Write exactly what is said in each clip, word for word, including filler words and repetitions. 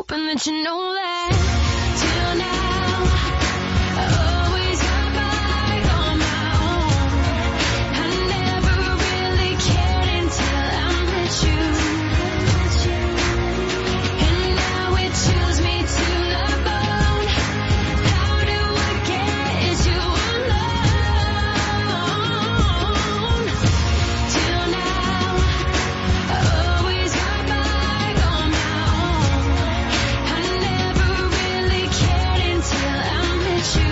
hoping that you know that till now I always got by on my own. I never really cared until I met you. And now it chills me to the bone. How do I get you alone? Till now I always got by on my own. I never really cared until I met you.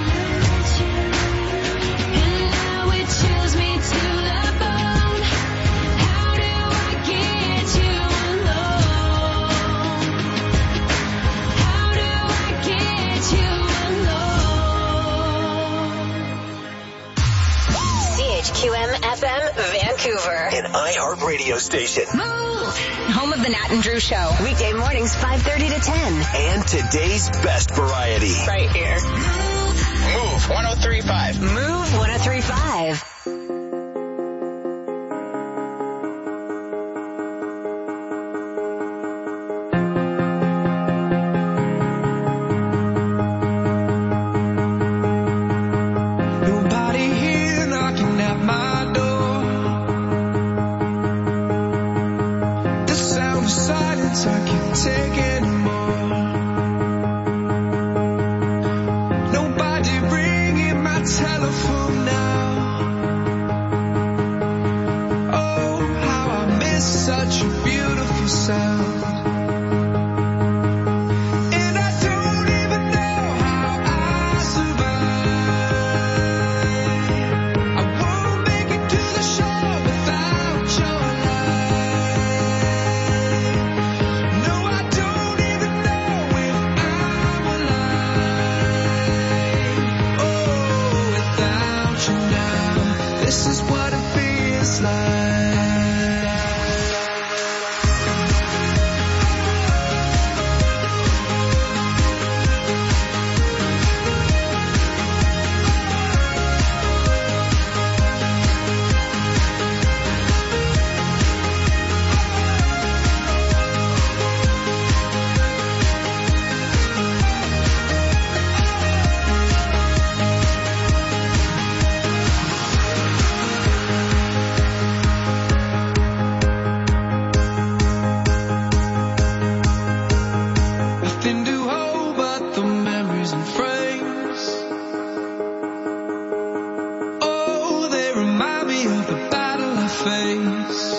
And now it chills me to the bone. How do I get you alone? How do I get you alone? C H Q M F M Vancouver. An iHeartRadio station. Move! Home of the Nat and Drew Show. Weekday mornings five thirty to ten. And today's best variety. Right here. Move one oh three point five. Move one oh three point five. Nobody here knocking at my door. The sound of silence I can't take anymore. Nobody ringing my telephone now. Oh, how I miss such a beautiful sound. And I don't even know how I survive. I won't make it to the shore without your light. No, I don't even know if I'm alive. Oh, without you now, this is what it feels like. Nothing to hold but the memories and frames. Oh, they remind me of the battle I face.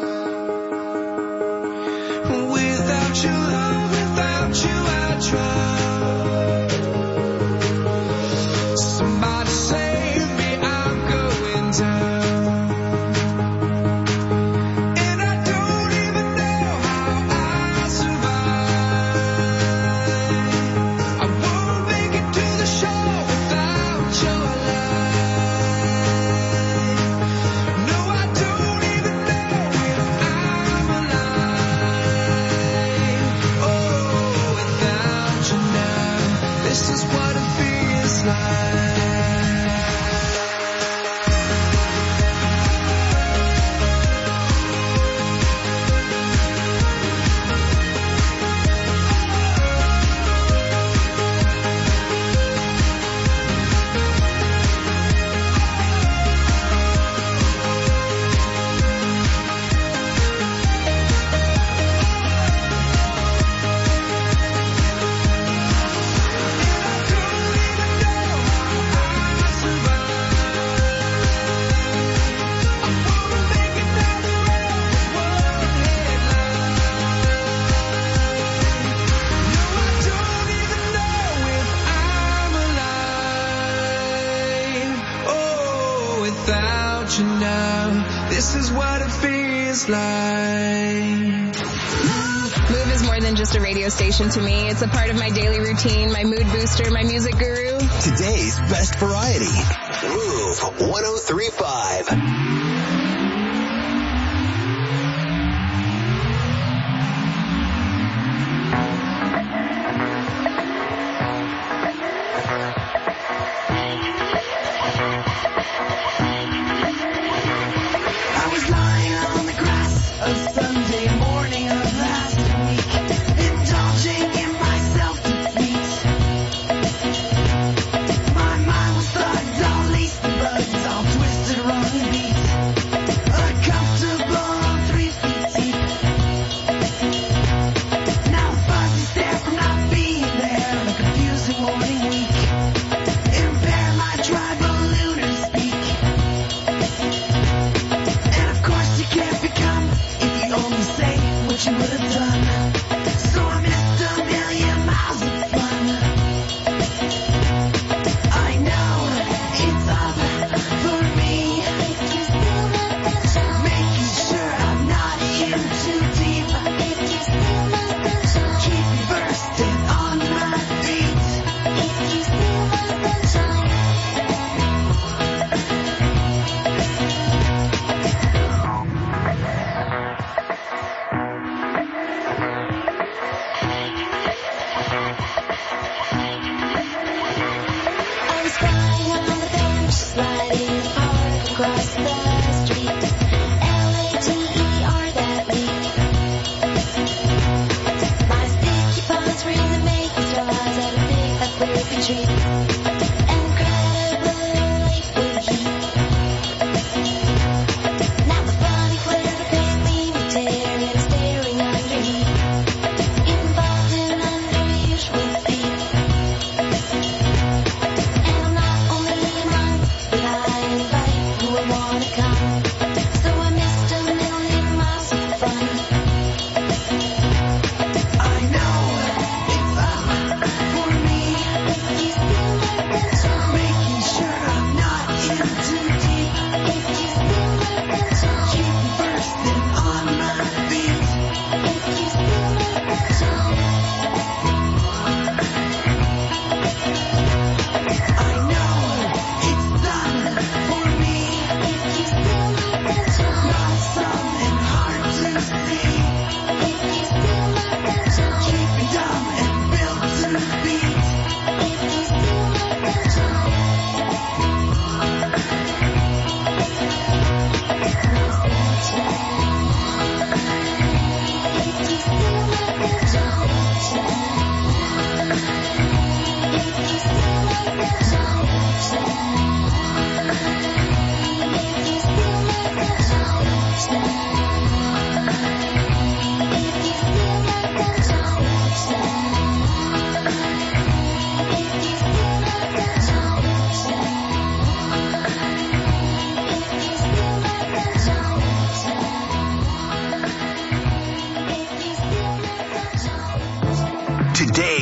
Without your love, without you I drown. Somebody save me, I'm going down. And I don't even know how I survive. I won't make it to the shore without your light. No, I don't even know if I'm alive. Oh, without you now, this is what it feels like. Without you now, this is what it feels like. Move is more than just a radio station to me. It's a part of my daily routine, my mood booster, my music guru. Today's best variety. Move one oh three point five. I was lying on the grass a Sunday morning of last week, indulging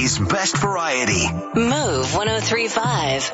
Friday's best variety. Move one oh three point five.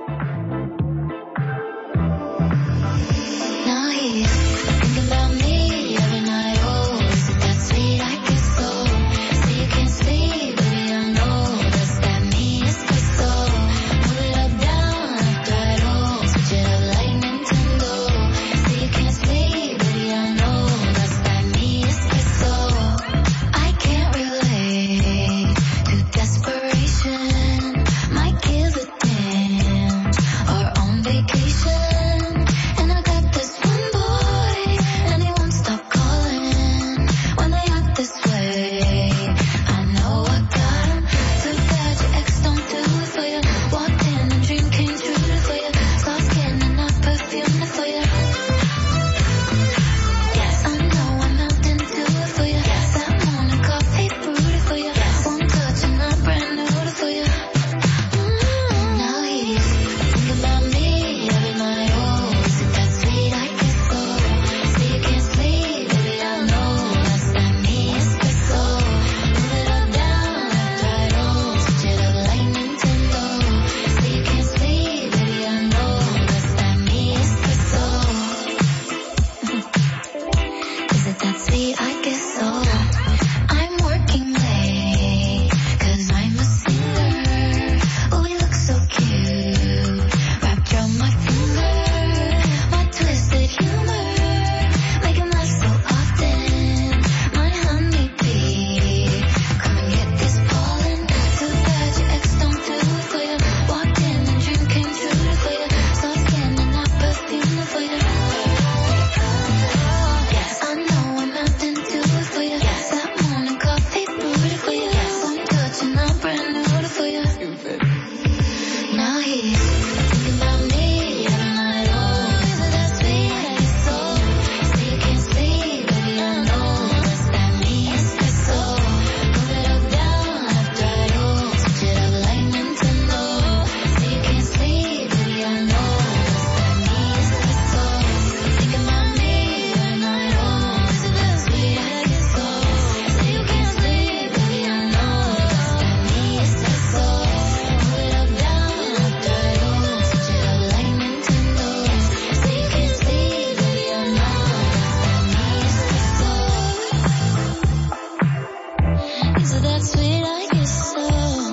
Now he's thinking about me every night. Oh, is it that sweet? I guess so. Say you can't sleep, baby, I know that's that me espresso. Move it up, down, left, right, oh, switch it up like Nintendo. Say you can't sleep, baby, I know that's that me espresso. I can't relate to desperation. Might give a damn or on vacation. And I got this one boy, and he won't stop calling when they act this way. I know I got him. Too bad your ex don't do it for you. Walked in and dream came true for you. Soft skin and not perfume for you. Yes, I know I'm melting to it for you. That morning coffee brewed for you. One touch and I'm brand new for you. Mm, now he's thinking about me every night. Oh, is it that sweet? I guess so. Say you can't sleep, baby, I know that's that me espresso. Move it up, down, left, right, oh, switch it up like Nintendo. Say you can't sleep, baby, I know that's that me espresso. Is it that sweet? I guess so. I'm working late, cause I'm a singer. Oh, we look so cute, wrapped around my finger. My twisted humor, make him laugh so often. My honeybee, come and get this pollen. Too bad your ex don't do it for you. Walked in and dream came true for you. Soft skin and not perfume for you. Yes, I know I'm melting to it for you. That morning coffee brewed for you. One touch and I'm brand new for you. Now he's thinking about me every night. Oh, is it that sweet? I guess so. Say you can't sleep, baby, I know that's that me espresso. Move it up, down, left, right, oh, switch it up like Nintendo. Say you can't sleep, baby, I know that's that me espresso. Thinking about me every night. Oh, is it that sweet? I guess so. Say you can't sleep, baby, I know that's that me espresso. Move it up, down, left, right, oh, switch it up like Nintendo. Say you can't sleep, baby, I know that's that me espresso. Is it that sweet? I guess so.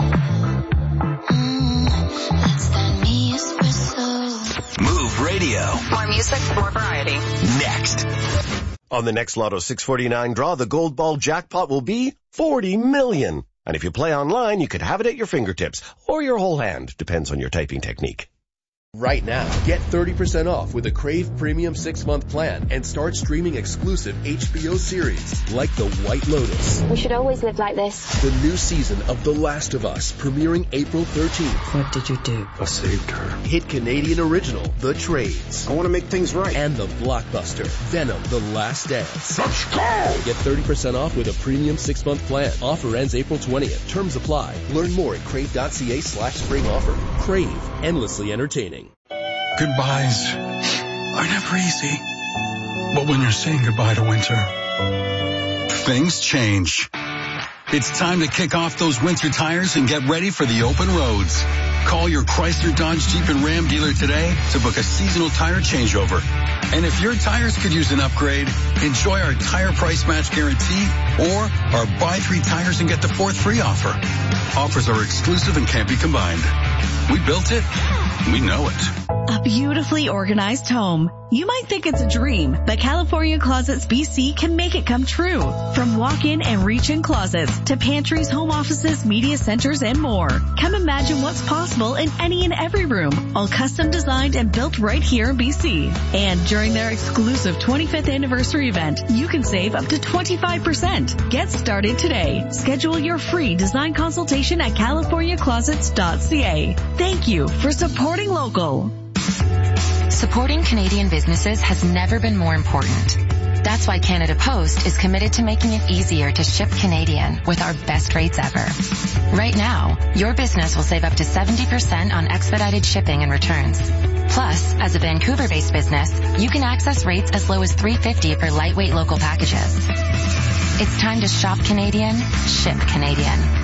Mm, that's that me espresso. Move Radio. More music, more variety. Next. On the next Lotto six forty-nine draw, the gold ball jackpot will be forty million. And if you play online, you could have it at your fingertips or your whole hand. Depends on your typing technique. Right now, get thirty percent off with a Crave Premium six-month plan and start streaming exclusive H B O series like The White Lotus. We should always live like this. The new season of The Last of Us, premiering April thirteenth. What did you do? I saved her. Hit Canadian original, The Trades. I want to make things right. And the blockbuster, Venom, The Last Dance. Let's go! Get thirty percent off with a premium six-month plan. Offer ends April twentieth. Terms apply. Learn more at crave.ca slash spring offer. Crave, endlessly entertaining. Goodbyes are never easy. But when you're saying goodbye to winter, things change. It's time to kick off those winter tires and get ready for the open roads. Call your Chrysler, Dodge, Jeep, and Ram dealer today to book a seasonal tire changeover. And if your tires could use an upgrade, enjoy our tire price match guarantee or our buy three tires and get the fourth free offer. Offers are exclusive and can't be combined. We built it. We know it. A beautifully organized home. You might think it's a dream, but California Closets B C can make it come true. From walk-in and reach-in closets to pantries, home offices, media centers, and more. Come imagine what's possible in any and every room, all custom designed and built right here in B C. And during their exclusive twenty-fifth anniversary event, you can save up to twenty-five percent. Get started today. Schedule your free design consultation at california closets dot c a. Thank you for supporting local. Supporting Canadian businesses has never been more important. That's why Canada Post is committed to making it easier to ship Canadian with our best rates ever. Right now, your business will save up to seventy percent on expedited shipping and returns. Plus, as a Vancouver-based business, you can access rates as low as three dollars and fifty cents for lightweight local packages. It's time to shop Canadian, ship Canadian.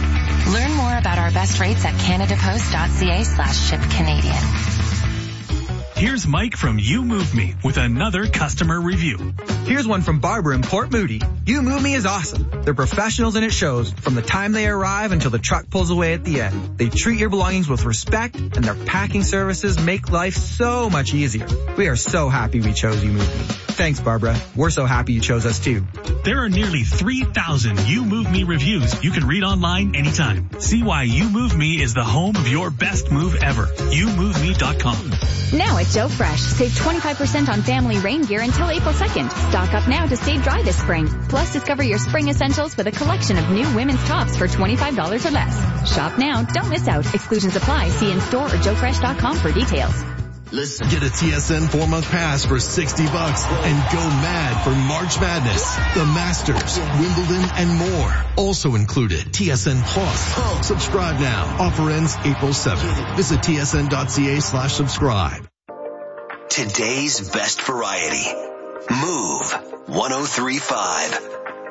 Learn more about our best rates at canadapost.ca slash ship Canadian. Here's Mike from You Move Me with another customer review. Here's one from Barbara in Port Moody. You Move Me is awesome. They're professionals and it shows from the time they arrive until the truck pulls away at the end. They treat your belongings with respect and their packing services make life so much easier. We are so happy we chose You Move Me. Thanks, Barbara. We're so happy you chose us too. There are nearly three thousand You Move Me reviews you can read online anytime. See why You Move Me is the home of your best move ever. you move me dot com. Now at Joe Fresh, save twenty-five percent on family rain gear until April second. Stock up now to stay dry this spring. Plus, discover your spring essentials with a collection of new women's tops for twenty-five dollars or less. Shop now. Don't miss out. Exclusions apply. See in store or joe fresh dot com for details. Listen. Get a T S N four-month pass for sixty bucks and go mad for March Madness, the Masters, Wimbledon, and more. Also included, T S N Plus. Subscribe now. Offer ends April seventh. Visit tsn.ca slash subscribe. Today's best variety. Move one oh three point five.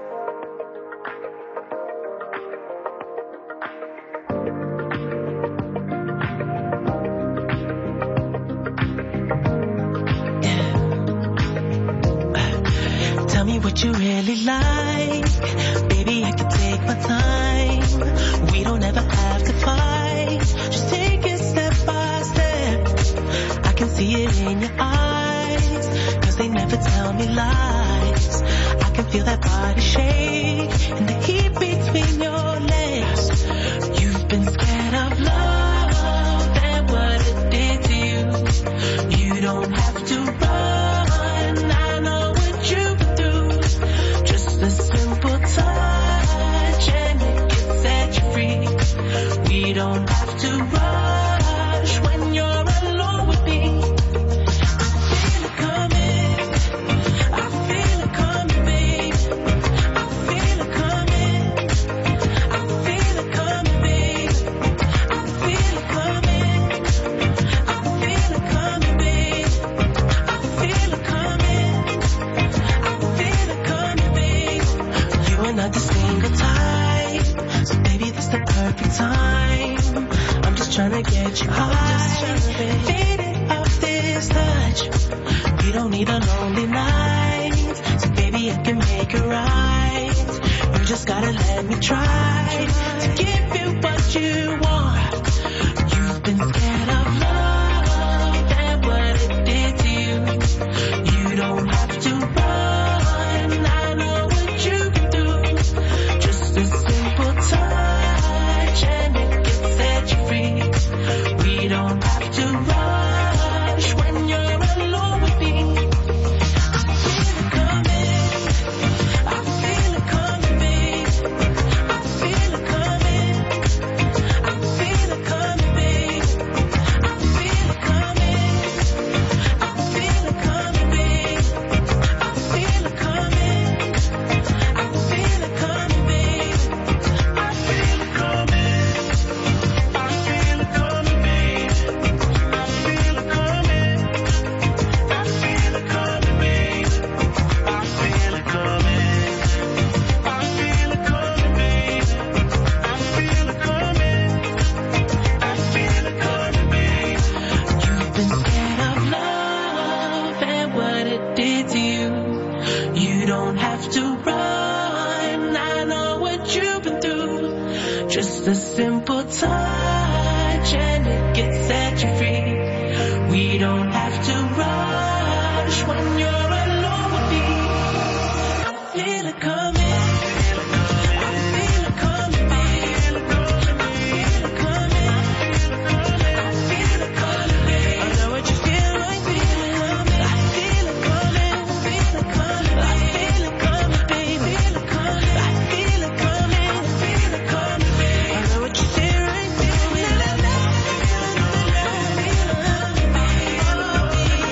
Tell me what you really like. Baby, I can take my time. We don't ever have to fight. Just take it step by step. I can see it in your eyes. Cause they never tell me lies. I can feel that body shake and the heat between your legs. You've been scared of love and what it did to you. You don't have to run. I know what you've been through. Just a simple touch and it can set you free. We don't have to rush when you're alone with me. I feel it coming. I feel it coming, babe. I feel it coming. I feel it coming, babe. I feel it coming. I feel it coming, babe. I feel it coming. I feel it coming, babe. You are not the single type, so baby, this the perfect time. I'm just trying to get you high, faded off this touch. We don't need a lonely night, so baby, I can make it right. You just gotta let me try to give you what you want. You've been scared of love and what it did to you. You don't have to run. I know what you've been through. Just a simple touch and it can set you free. We don't have to rush when you're alone with me. I feel it coming. I feel it coming, babe. I feel it coming. I feel it coming, babe. I feel it coming. I feel it coming, babe. I feel it coming. I feel it coming, babe. I feel it coming. I feel it coming, babe. I feel it coming. I feel it coming, babe. I feel it coming. I feel it coming, babe. I feel it coming. I feel it coming, babe. You've been scared of love and what it did to you. You don't have to run. I know what you've been through. Just a simple touch and it can set you free. We don't have to rush when you're alone with me. I feel it coming. I feel it coming, babe. I feel it coming. I feel it coming, babe. I know what you feel like, babe. I feel it coming. I feel it coming. I feel it coming, babe. I feel it coming. I feel it coming, babe. I know what you feel right, babe. I feel it coming, babe.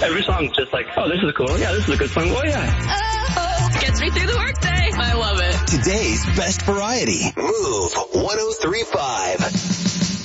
every song's just like, oh, this is cool. Yeah, this is a good song. Oh, yeah. Oh, gets me through the workday. I love it. Today's best variety. Move one oh three point five.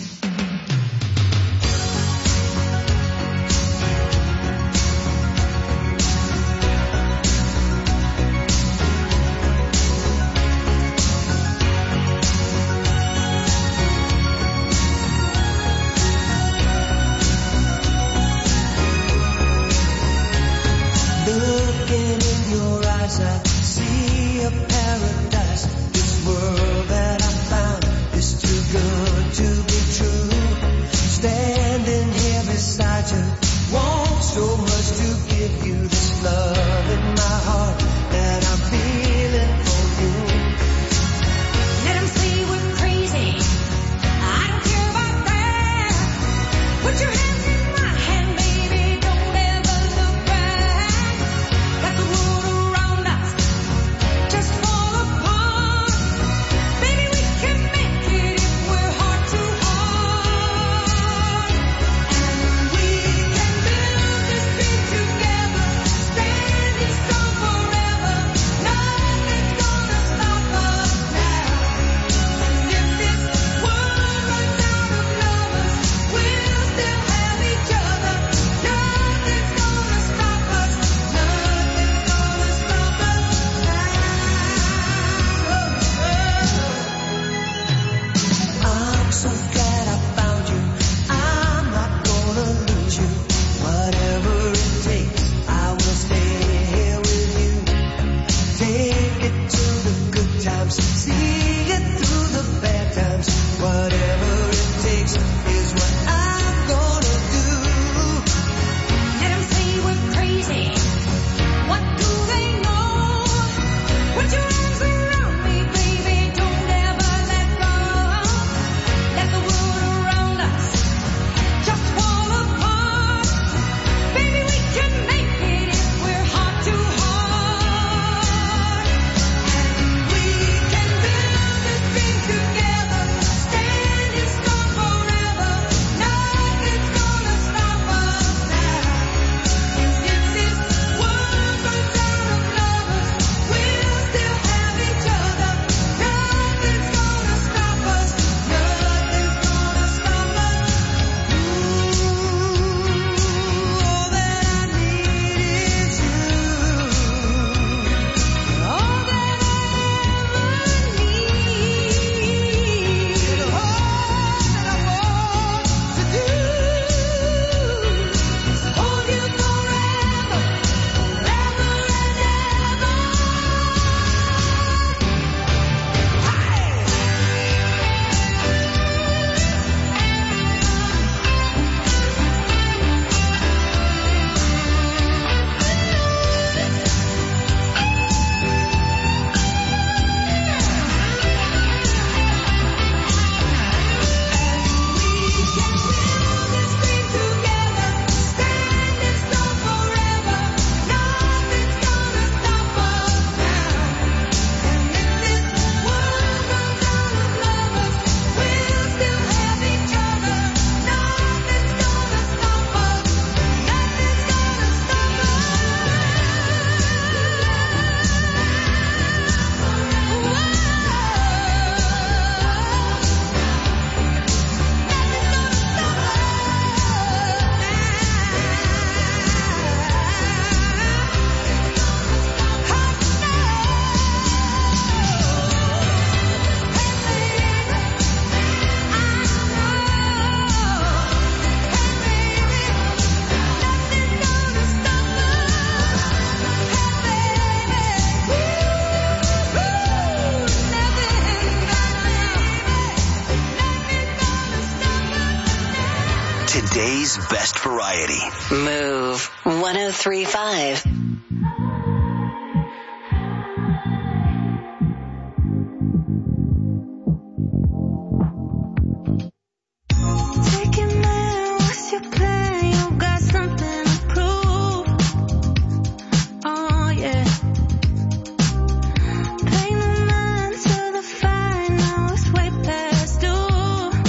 I see a paradise. This world that I found is too good to be true. Standing here beside you, want so much to give you this love in my heart that I'm feeling for you. Let 'em say we're crazy. I don't care about that. Put your hands in my hand, baby. Don't ever look back. Let the world around us just fall apart. Baby, we can make it if we're heart to heart. And we can build this dream together, standing strong forever. Nothing's gonna stop us now. And if this world runs out of lovers, we'll still have each other. Nothing's gonna stop us. Nothing's gonna stop us now. I'm so glad I found you. I'm not gonna lose you. Whatever it takes, I will stay here with you. Take it to the good times, see it through the bad times. Whatever it takes is what I'm gonna do. Let 'em say we're crazy. What do they know? Put your arms around me, baby. Don't ever let go. Let the world around us just fall apart. Baby, we can make it if we're heart to heart. And we can build this dream together, standing strong forever. Nothing's gonna stop us now. And if this world runs out of lovers, we'll still have each other. Nothing's gonna stop us. Nothing's gonna stop us. Ooh, all that I need is you. All that I ever need. All that I want to do is hold you forever, forever and ever. Today's best variety. Move one oh three point five. Take it now, what's your plan? You got something to prove. Oh yeah. Pay no mind to the fight, now it's way past due.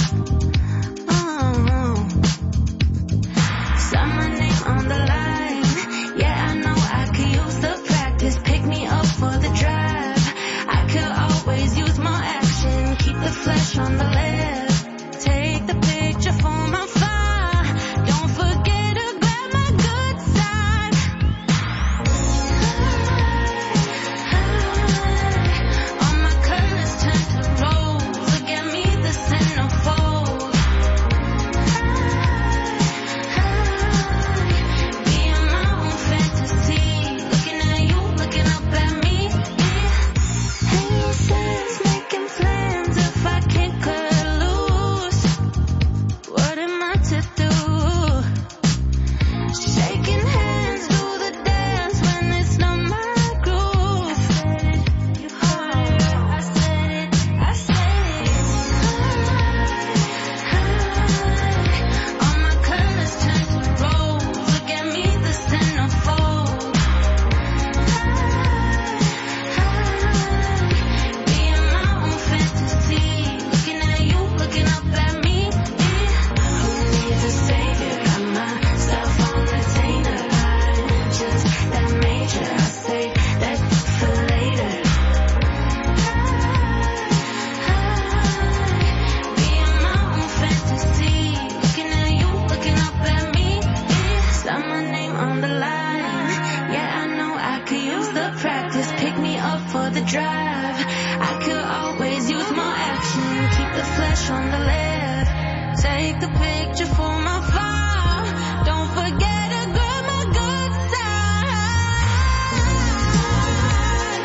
Oh, sign my name on the line. sit through. Shaking hands, do the dance when it's not my groove. I said it, I said it, all my colors turn to rose. Look at me, the centerfold. Being my own fantasy. Looking at you, looking up at me. Who needs a savior? Got myself on retainer. I'm just that major. I say that for later. Being my own fantasy. Looking at you, looking up at me. Sign my name on the line. Yeah, I know I could use the practice. Pick me up for the drive. I could always use more action. Keep the flesh on the left. Take a picture for my file. Don't forget to grab my good side.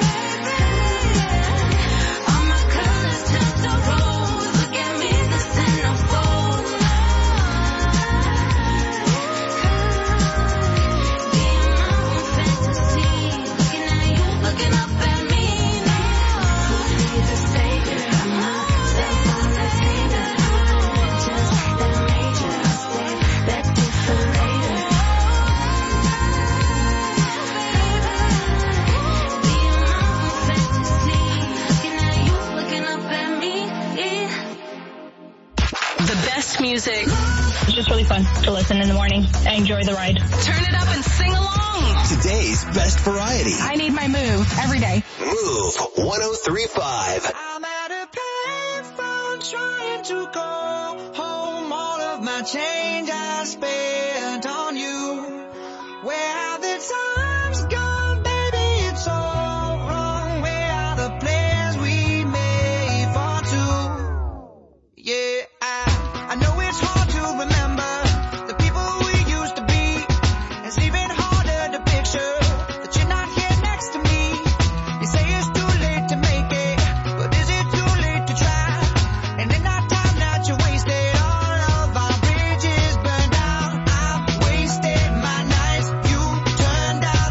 All my colors turn to rose. Look at me, the centerfold. Being my own fantasy. Looking at you, looking up at me. Who needs a savior? Got myself on retainer. Just that major. I say that for later. Being my own fantasy. Looking at you, looking up at me. The best music. It's just really fun to listen in the morning. I enjoy the ride. Turn it up and sing along. Today's best variety. I need my move every day. Move one oh three point five. I'm at a payphone trying to call home. All of my change I spent on you. Where have the times gone, baby? It's all wrong. Where are the plans we made for two? Yeah, I, I know it's hard to remember the people we used to be. It's even harder to picture that you're not here next to me. You say it's too late to make it, but is it too late to try? And in that time that you wasted, all of our bridges burned down. I've wasted my nights, you turned out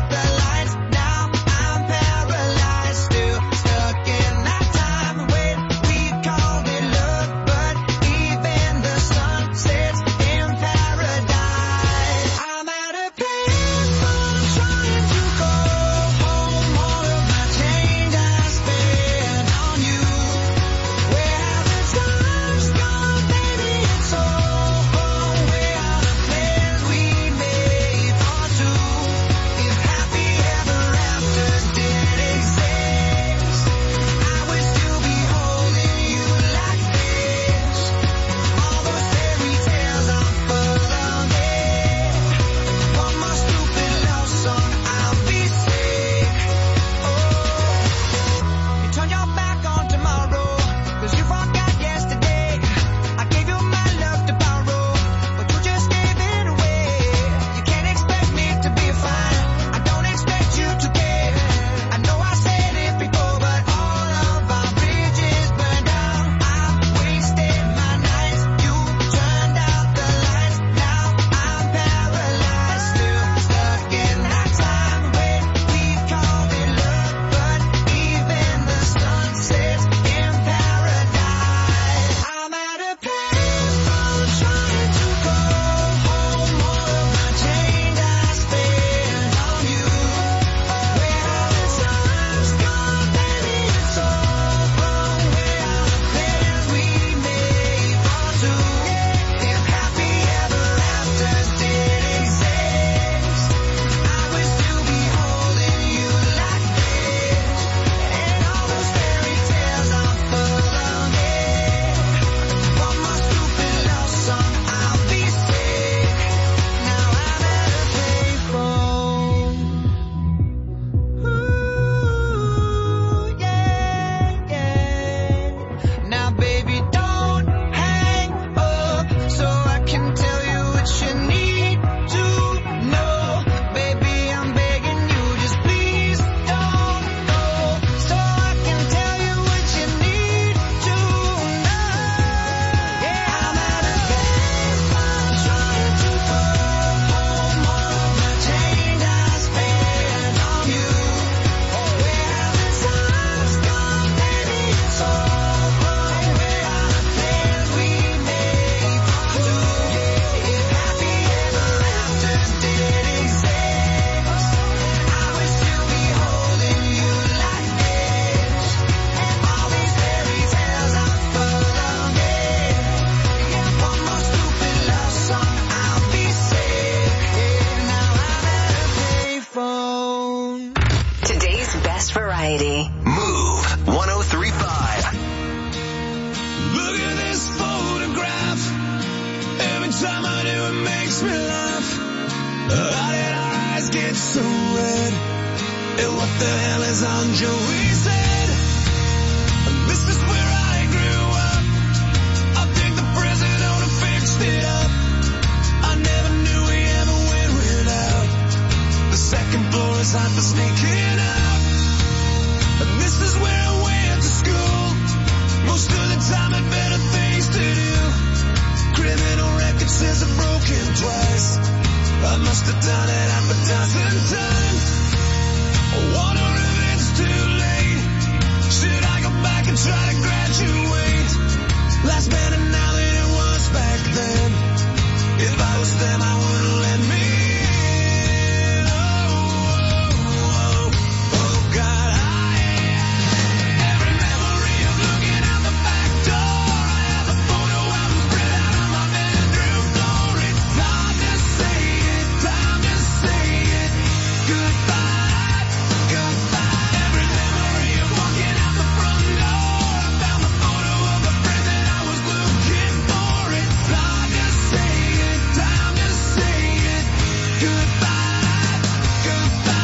makes me laugh. How did our eyes get so red? And what the hell is on Joey's head? This is where I grew up. I think the president fixed it up. I never knew we ever went without. The second floor is hot for sneaking out. And this is where I went to school. Most of the time had better things to do. Criminal record says I've broken twice. I must have done it half a dozen times. I wonder if it's too late. Should I go back and try to graduate? Life's better now than it was back then. If I was them, I wouldn't let me in. Oh, oh, oh, oh, God, I every memory of looking out the back door. I have a photo album spread out on my bedroom floor. It's time to say it, time to say it. Goodbye, goodbye. Every memory of walking out the front door. I found the photo of a friend that I was looking for. It's time to say it, time to say it. Goodbye, goodbye.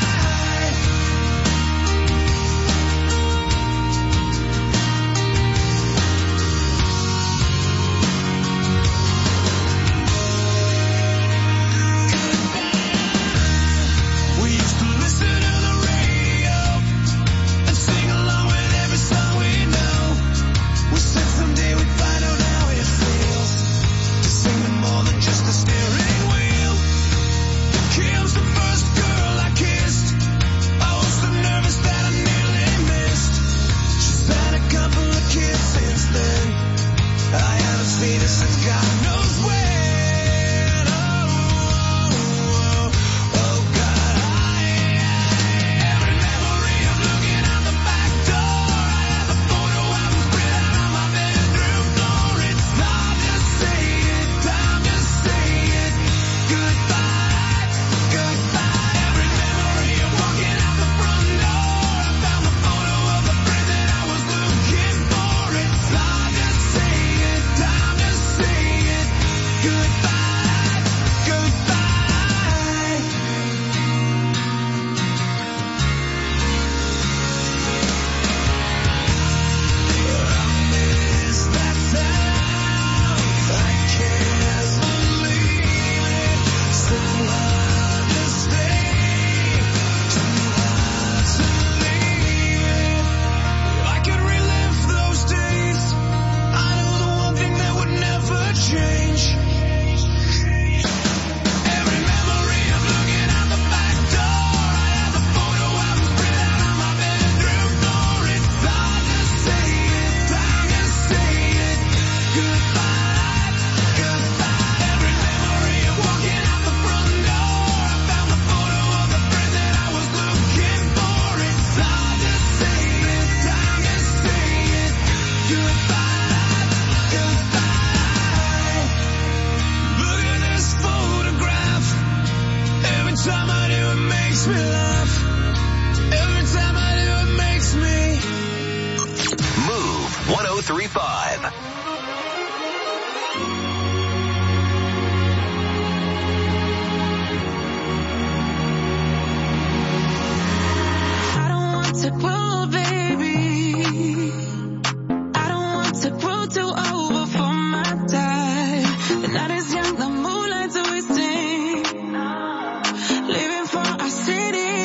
We used to listen to the radio and sing along with every song we know. We said someday we'd find out how it feels to sing with more than just a steering wheel. Kim's the first girl I kissed. I was so nervous that I nearly missed. She's had a couple of kids since then. I haven't seen her since God knows when. Oh, oh, oh, oh, God, I every memory of looking out the back door. I have a photo album spread out on my bedroom floor. It's time to say it, time to say it. Goodbye, goodbye. Every memory of walking out the front door. I found the photo of a friend that I was looking for. It's time to say it, time to say it. Goodbye, goodbye. I miss that sound. I can't believe it. So hard to stay, too hard to leave it. If I could relive those days, I know the one thing that would never change. Every memory of looking out the back door. I have a photo album spread out on my bedroom floor. It's time to say it, time to say it. Goodbye, goodbye. Every memory of walking out the front door. I found the photo of a friend that I was looking for. It's time to say it, time to say it. Goodbye, goodbye. Look at this photograph. Every time I do, it makes me laugh. Every time I do, it makes me. Move one oh three point five. I don't want to grow, baby. I don't want to grow too old before my time. The night is young, the moonlight's wasting. Living for our city.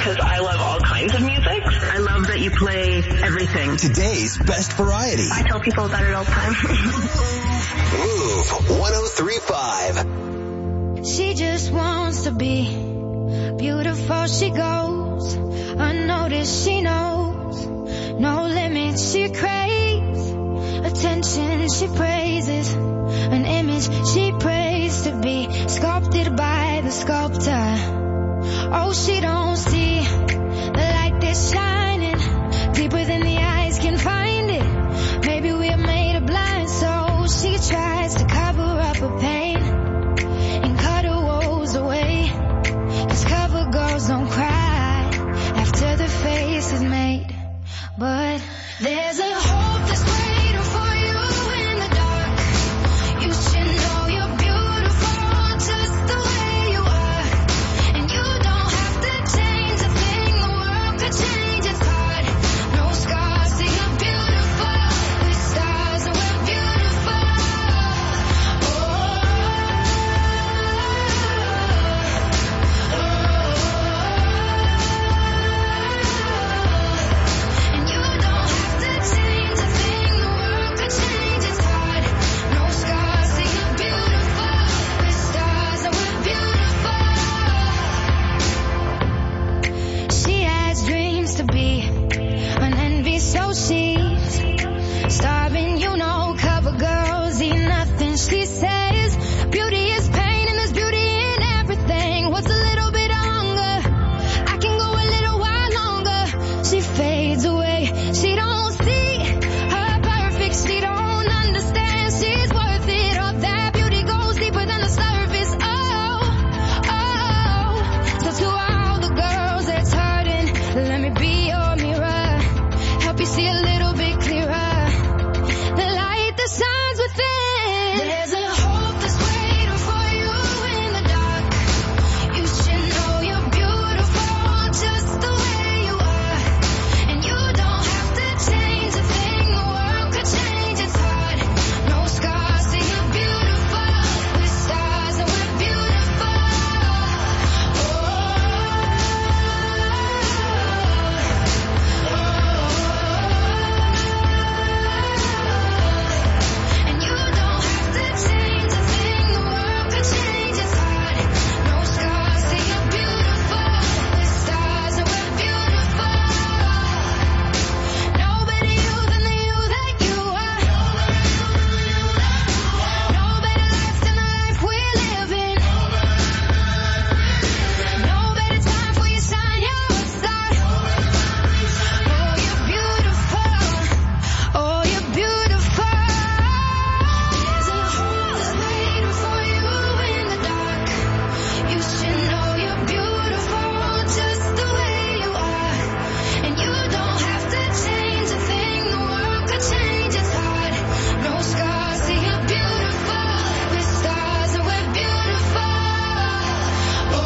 because I love all kinds of music. I love that you play everything. Today's best variety. I tell people about it all the time. Move one oh three point five. She just wants to be beautiful. She goes unnoticed. She knows no limits. She craves attention. She praises an image. She prays to be sculpted by the sculptor. Oh, she don't see the light that's shining deeper than the eyes can find it. Maybe we're made of blind, so she tries to cover up her pain and cut her woes away. 'Cause cover girls don't cry after the face is made. But there's a hope that's waiting for you in the dark. You should know you're beautiful just the way you are. And you don't have to change a thing. The world could change its heart. No scars, see you're beautiful. With stars and we're beautiful. Oh, and you don't have to change a thing. The world could change its heart. No scars, see you're beautiful. With stars and we're beautiful. She has dreams to be an envy, so she's starving. You know, cover girls eat nothing. She says beauty is pain and there's beauty in everything. What's a little bit of hunger? I can go a little while longer. She fades away. She don't see her perfect. She don't understand she's worth it. All that beauty goes deeper than the surface. Oh, oh. So to all the girls that's hurting, let me be your mirror. Help you see a little bit clearer. The light that shines within. There's a hope that's waiting for you in the dark. You should know you're beautiful just the way you are. And you don't have to change a thing. The world could change its heart. No scars, see you're beautiful. With stars and we're beautiful. Oh, and you don't have to change a thing. The world could change its heart. No scars, see you're beautiful. With stars and we're beautiful. No better you than the you that you are. No better life than the life we're living. No better time for you shine your star. Oh, you're beautiful. Oh, you're beautiful. There's a hope that's waiting for you in the dark. You should know you're beautiful just the way you are. And you don't have to change a thing. The world could change its heart. No scars, see you're beautiful. With stars and we're beautiful. Oh,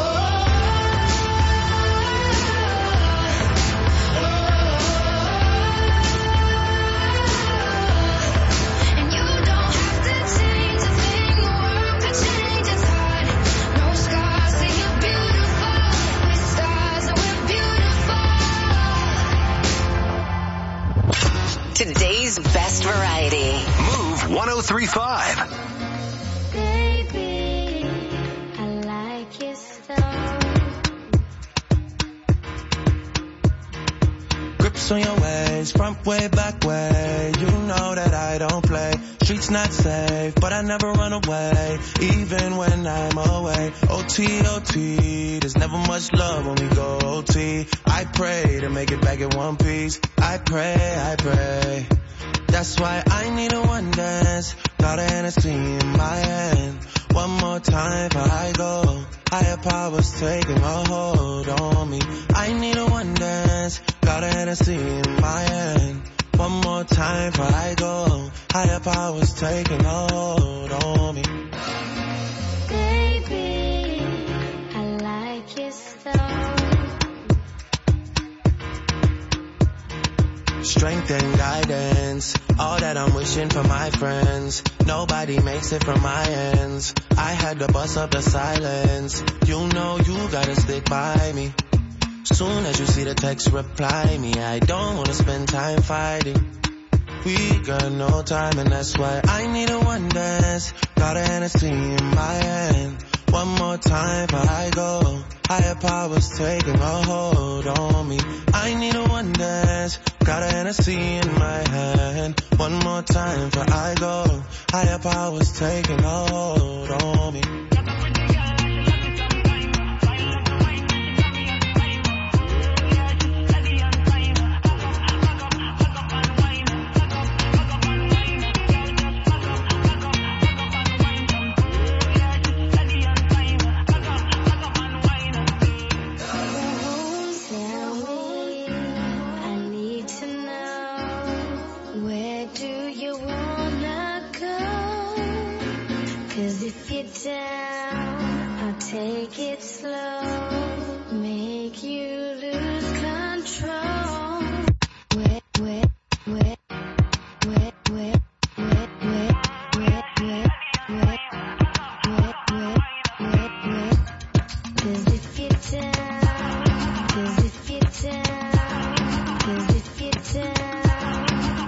and you don't have to change a thing. The world could change its heart. No scars, see you're beautiful. With stars and we're beautiful. Today's best variety. Move one oh three point five. Baby, I like your style. Grips on your ways, front way, back way. You know that I don't play. Streets not safe, but I never run away, even when I'm away. O T, O T, there's never much love when we go O T. I pray to make it back in one piece. I pray, I pray. That's why I need a one dance. Got a Hennessy in my hand. One more time before I go. Higher powers taking a hold on me. I need a one dance. Got a Hennessy in my hand. One more time before I go. Higher powers taking a hold on me. Baby, I like your style. Strength and guidance, all that I'm wishing for my friends. Nobody makes it from my ends. I had to bust up the silence. You know you gotta stick by me. Soon as you see the text, reply me. I don't wanna spend time fighting. We got no time and that's why I need a one dance. Got a Hennessy in my hand. One more time before I go. Higher powers taking a hold on me. I need a one dance. Got a Hennessy in my hand. One more time before I go. Higher powers taking a hold on me. Down, I'll take it slow, make you lose control. Wet, wet, wet, wet, wet, wet, wet, wet, wet, wet, wet, wet, wet, wet. 'Cause if you're down, 'cause if you're down, 'cause if you're down.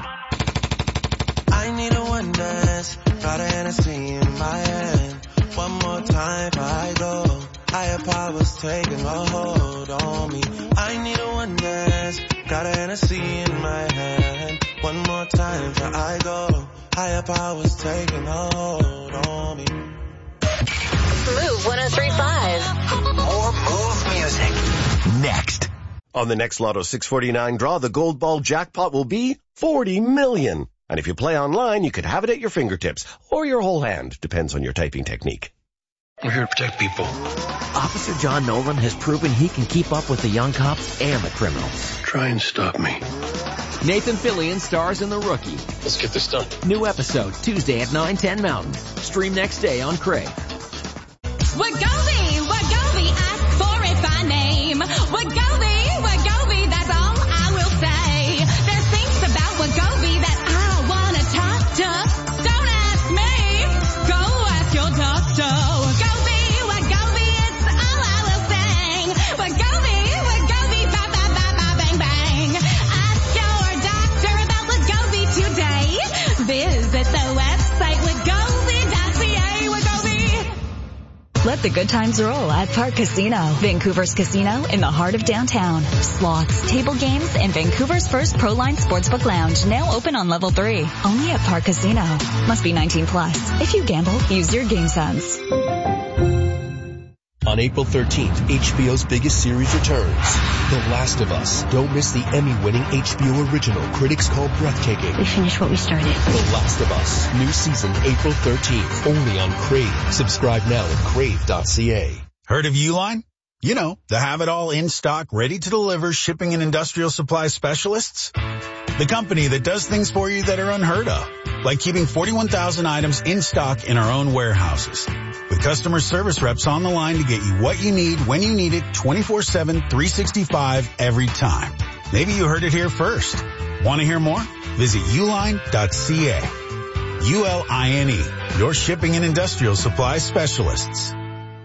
I need a one dance, got a Hennessy in my hand. One more time before I go. Higher powers taking a hold on me. I need a one dance. Got a Hennessy in my hand. One more time before I go. Higher powers taking a hold on me. Move one oh three point five. More Move music. Next. On the next Lotto six forty-nine draw, the Gold Ball jackpot will be forty million. And if you play online, you could have it at your fingertips or your whole hand. Depends on your typing technique. We're here to protect people. Officer John Nolan has proven he can keep up with the young cops and the criminals. Try and stop me. Nathan Fillion stars in The Rookie. Let's get this done. New episode Tuesday at nine ten Mountain. Stream next day on Crave. Wegovy, Wegovy, ask for it by name. Wegovy, Wegovy, that's all I will say. There's things about Wegovy that I wanna talk to. Don't ask me, go ask your doctor. Wegovy, Wegovy, it's all I will say. Wegovy, Wegovy, ba ba ba ba bang bang. Ask your doctor about Wegovy today. Visit the website wegovy dot c a. Wegovy. Let the good times roll at Park Casino, Vancouver's casino in the heart of downtown. Slots, table games, and Vancouver's first Proline Sportsbook Lounge, now open on level three. Only at Park Casino. Must be nineteen plus. If you gamble, use your game sense. On April thirteenth, H B O's biggest series returns. The Last of Us. Don't miss the Emmy-winning H B O original critics call breathtaking. We finished what we started. The Last of Us. New season April thirteenth. Only on Crave. Subscribe now at crave dot c a. Heard of Uline? You know, the have-it-all in stock, ready to deliver shipping and industrial supply specialists. The company that does things for you that are unheard of. Like keeping forty-one thousand items in stock in our own warehouses. With customer service reps on the line to get you what you need when you need it twenty-four seven, three sixty-five every time. Maybe you heard it here first. Want to hear more? Visit uline dot c a. U L I N E, your shipping and industrial supply specialists.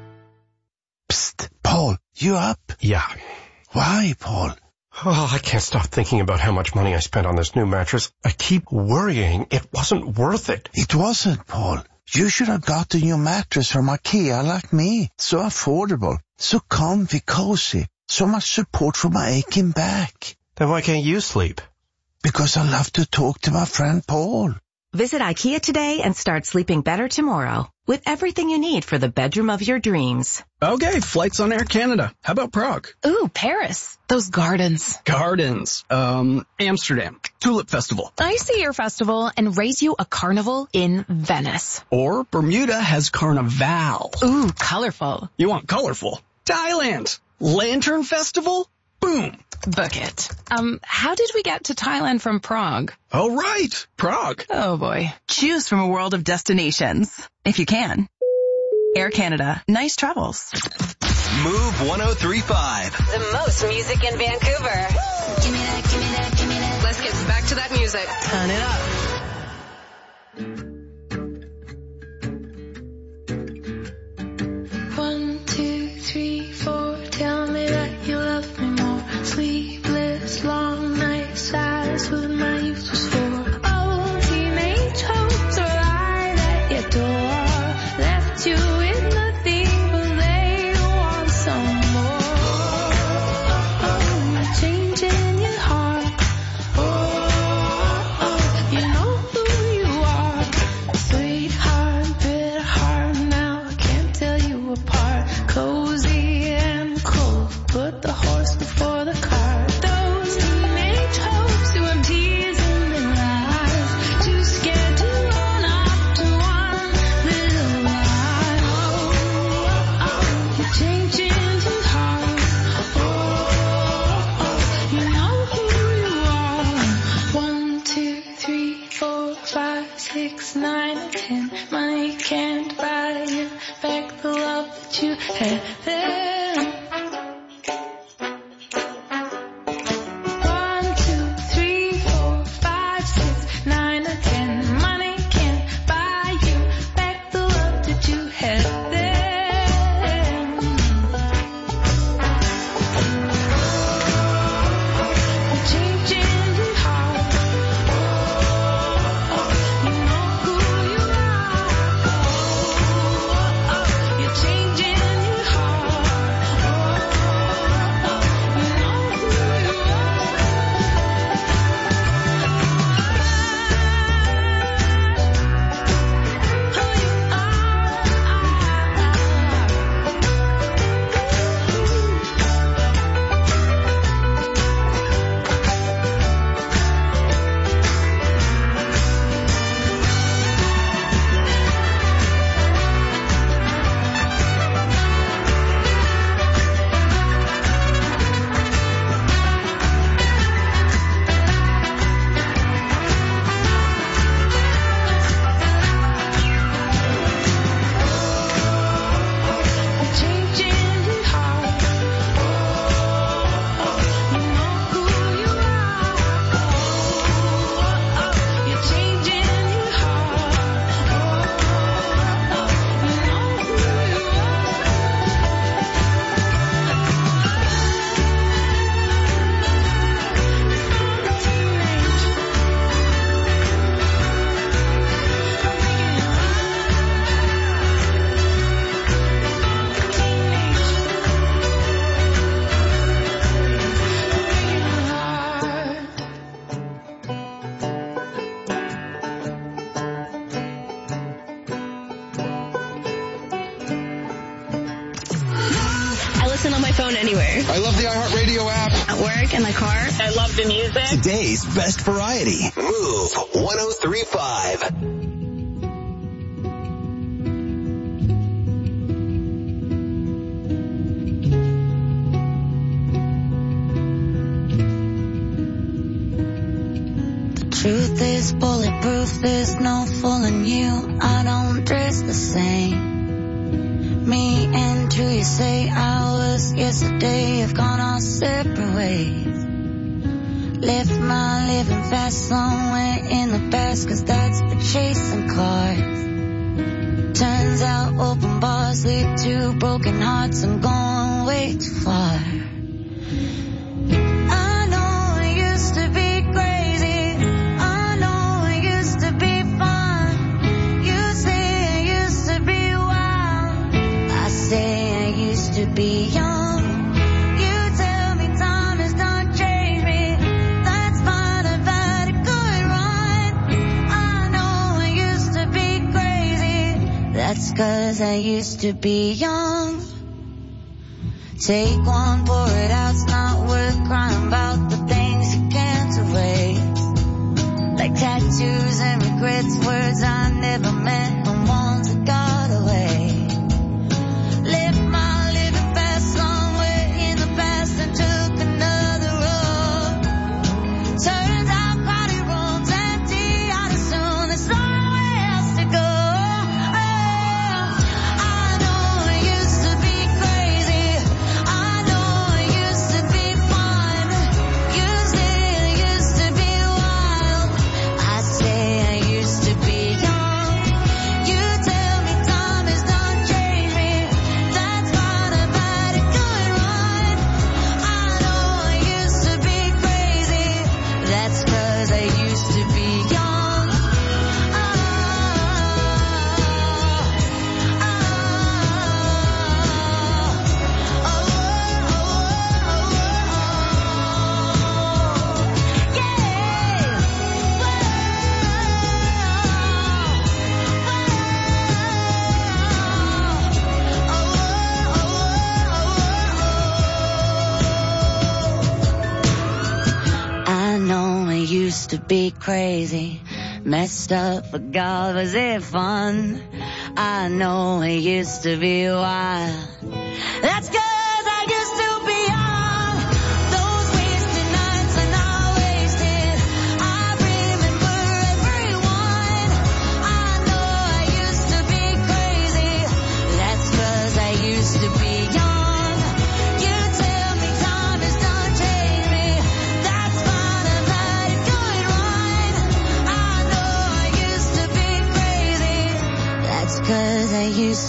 Psst, Paul, you up? Yeah. Why, Paul? Oh, I can't stop thinking about how much money I spent on this new mattress. I keep worrying it wasn't worth it. It wasn't, Paul. You should have got a new mattress from IKEA like me. So affordable, so comfy, cozy, so much support for my aching back. Then why can't you sleep? Because I love to talk to my friend Paul. Visit IKEA today and start sleeping better tomorrow with everything you need for the bedroom of your dreams. Okay, flights on Air Canada. How about Prague? Ooh, Paris. Those gardens. Gardens. Um, Amsterdam. Tulip Festival. I see your festival and raise you a carnival in Venice. Or Bermuda has Carnival. Ooh, colorful. You want colorful? Thailand. Lantern Festival? Boom. Book it. Um, how did we get to Thailand from Prague? Oh, right. Prague. Oh, boy. Choose from a world of destinations, if you can. Air Canada. Nice travels. Move one oh three point five. The most music in Vancouver. Give me that, give me that, give me that. Let's get back to that music. Turn it up. One, two, three, four. Tell me that you love me more. that you had them. One, two, three, four, five, six, nine, or ten. Money can't buy you back the love that you had then. You're changing your heart. You know who you are. You're changing your heart. You know who you I listen on my phone anywhere. I love the iHeartRadio app. At work, in my car. I love the music. Today's best variety. Move one oh three point five. Truth is bulletproof, there's no fooling you. I don't dress the same. Me and who you say I was yesterday have gone our separate ways. Left my living fast somewhere in the past, cause that's for chasing cars. Turns out open bars lead to broken hearts. I'm going way too far. I know it used to be crazy. I know it used to be fun. You say it used to be wild. I say I used to be young. You tell me time has not changed me. That's fine, I've had a good run. I know I used to be crazy. That's cause I used to be young. Take one, pour it out, it's not worth crying about the things you can't erase. Like tattoos and regrets, words I never meant, and ones that got away. Left my living fast somewhere in the past and took another road. Turns out crowded rooms empty, I'd assume there's somewhere else to go. I know it used to be crazy. I know it used to be fun. You say it used to be wild. I say I used to be young. You tell me time has not changed me. That's fine, I've had a good run. I know I used to be crazy. That's cause I used to be young. I know I used to be crazy, messed up, but God, was it fun? I know it used to be wild. That's cause I used to be young. Those wasted nights are not wasted. I remember everyone. I know I used to be crazy. That's cause I used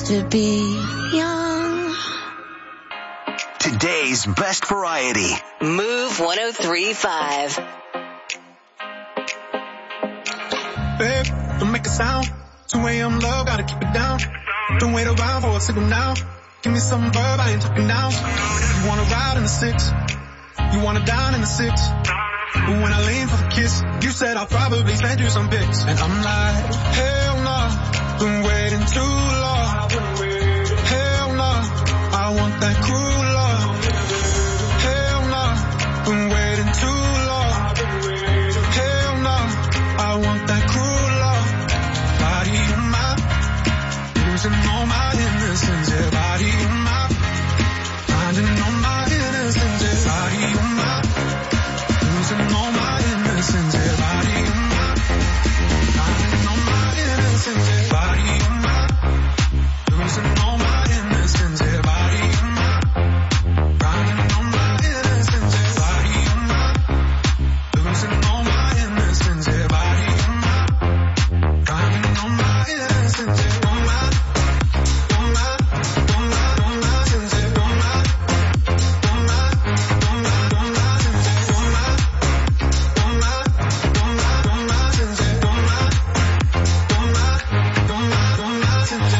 to be young. Today's best variety. Move one oh three point five. Babe, don't make a sound. two a.m. love, gotta keep it down. Don't wait around for a signal now. Give me some verb, I ain't talking now. You wanna ride in the six. You wanna dine in the six. But when I lean for the kiss, you said I'll probably send you some pics. And I'm like, hell no, been waiting too long. Hell no, I want that cruel love. Hell no, been waiting too long. Hell no, I want that cruel love. Body in my, losing all my innocence. Yeah, body in my, finding all my innocence. Yeah, body in my, losing all my innocence. Yeah, body in my, finding all my innocence. Yeah, body in my, losing all my innocence. Yeah, body in my, finding all my innocence. Yeah, body in my, losing all my innocence. Yeah, body in my, finding all my innocence. Yeah, all my, all my, all my, all my sins. Yeah, all my, all my, all my, all my sins. Yeah, all my, all my, all my, all my sins. Yeah, all my, all my, all my, all my sins.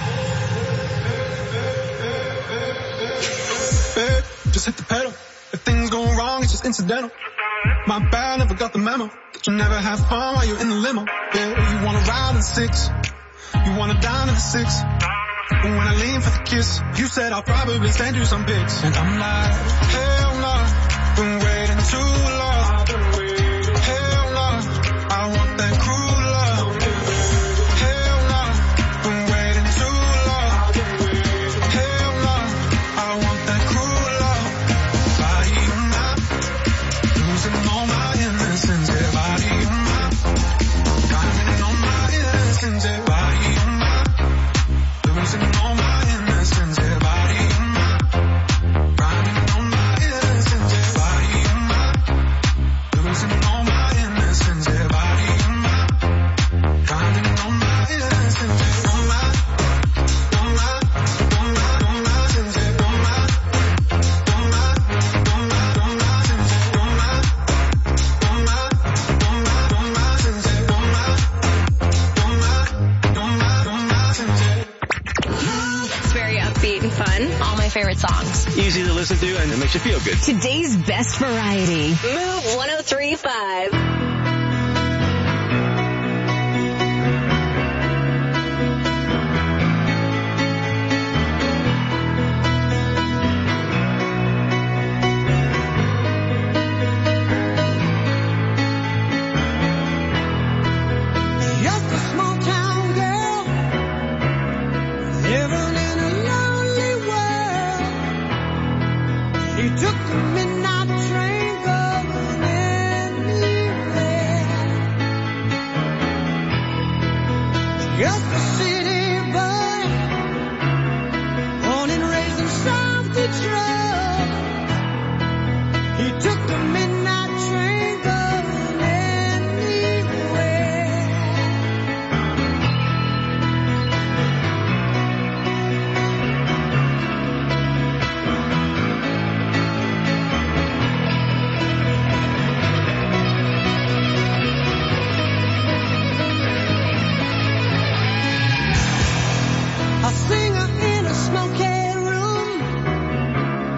Babe, just hit the pedal. If things go wrong, it's just incidental. My bad, never got the memo that you never have fun while you're in the limo. Yeah, you wanna ride in the six, you wanna dine in the six. But when I lean for the kiss, you said I'll probably send you some pics. And I'm like, hell no, been waiting too long. Hell no, I want that cruel love. Hell no, been waiting too long. Hell no, I want that cruel love. Body in my, losing all my innocence. Yeah, body in my, finding all my innocence. Yeah, body in my, losing all my innocence. Yeah, body in my, finding all my innocence. Yeah, body in my, losing all my innocence. Yeah, body in my, finding all my innocence. Yeah, all my, all my, all my, all my sins. Yeah, all my, all my, all my, all my sins. Yeah, all my, all my, all my, all my sins. Yeah, all my, all my, all my, all my sins. Yeah. It's very upbeat and fun. All my favorite songs. Easy to listen to and it makes you feel good. Today's best variety. Move one oh three point five. Just a small town girl living in a lonely world. She took the midnight train going anywhere. Just a city boy, born and raised in South Detroit. He took the midnight train going anywhere. A singer in a smoky room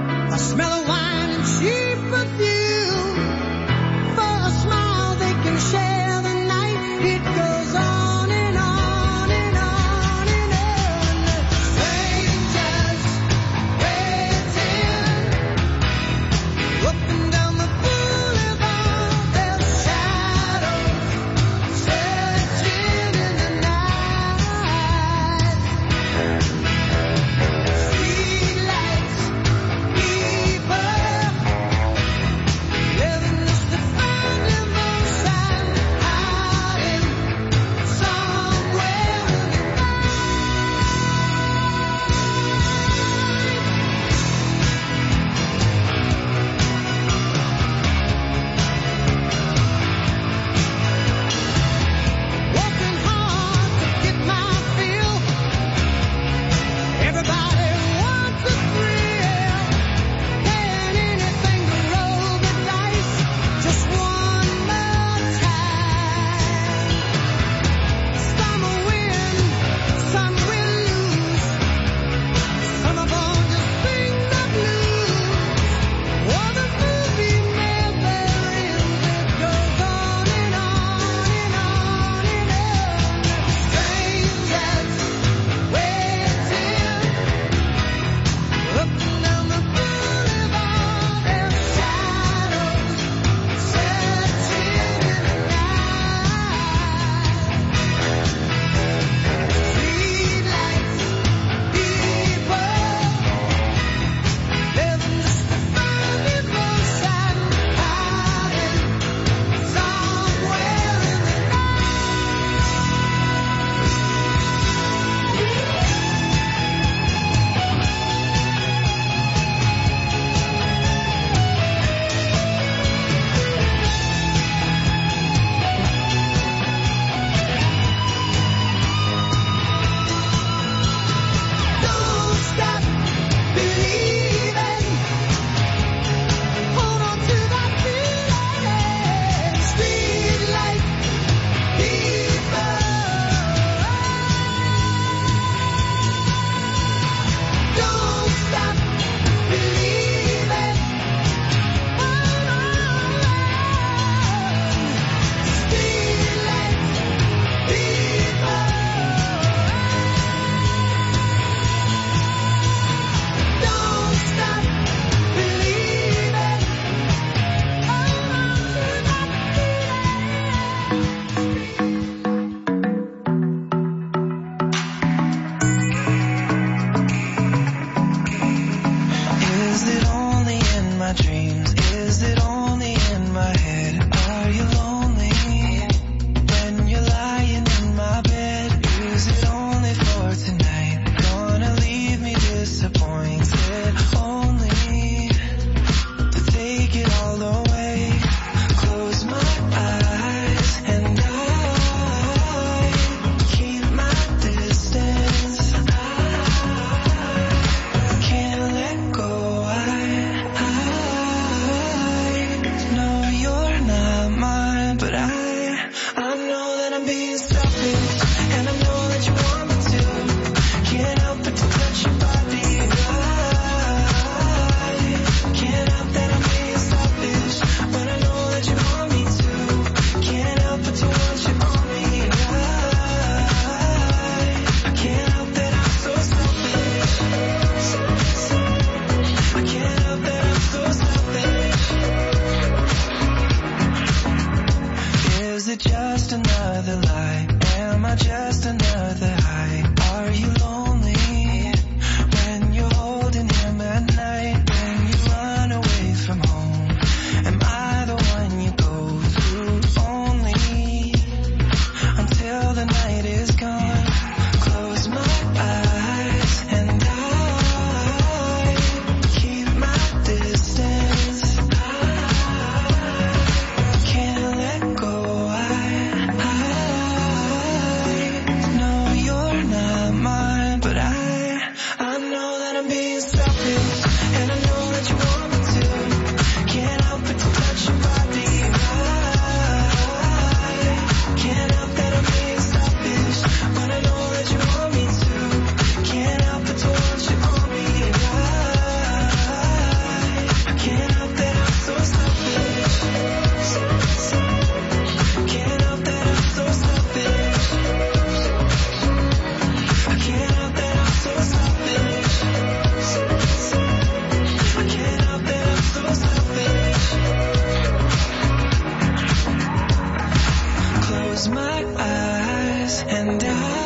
and I know that you want me to. Can't help but to touch your body right. Can't help that I'm being selfish, but I know that you want me to. Can't help but to want you on me right. Can't help that I'm so selfish. Can't help that I'm so selfish. I can't help that I'm so selfish. I can't help that I'm so selfish. Close my eyes and I